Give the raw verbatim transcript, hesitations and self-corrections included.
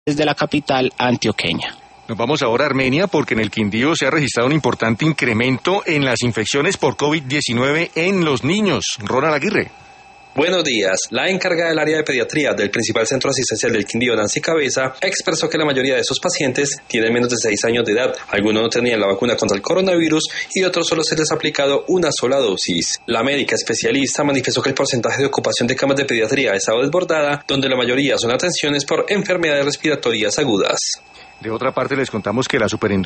desde la capital antioqueña. Nos vamos ahora a Armenia porque en el Quindío se ha registrado un importante incremento en las infecciones por COVID diecinueve en los niños. Ronald Aguirre. Buenos días. La encargada del área de pediatría del principal centro asistencial del Quindío, Nancy Cabeza, expresó que la mayoría de esos pacientes tienen menos de seis años de edad. Algunos no tenían la vacuna contra el coronavirus y otros solo se les ha aplicado una sola dosis. La médica especialista manifestó que el porcentaje de ocupación de camas de pediatría ha estado desbordada, donde la mayoría son atenciones por enfermedades respiratorias agudas. De otra parte, les contamos que la superindustria